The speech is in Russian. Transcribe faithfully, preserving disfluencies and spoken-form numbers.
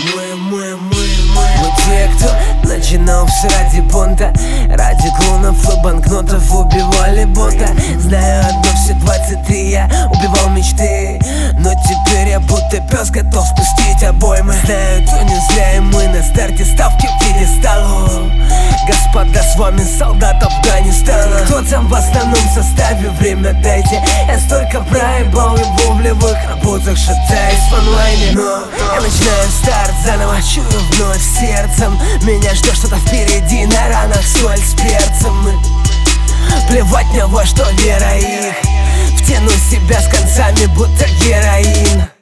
Мы, мы, мы, мы Мы те, кто начинал все ради бунта, ради клонов и банкнотов убивали бота. Знаю одно, все двадцать три я убивал мечты, но теперь я будто пес готов спустить обоймы. Знаю, то не зря, и мы на старте ставки в пьедесталу. Господа, с вами солдат Афганистана. Кто там в основном составе, время дайте. Я столько проебал его в левых работах, шатаюсь в онлайне. Но я начинаю старт заново, чую вновь сердцем. Меня ждет что-то впереди, на ранах соль с перцем. И плевать мне во что вера их, втяну себя с концами, будто героин.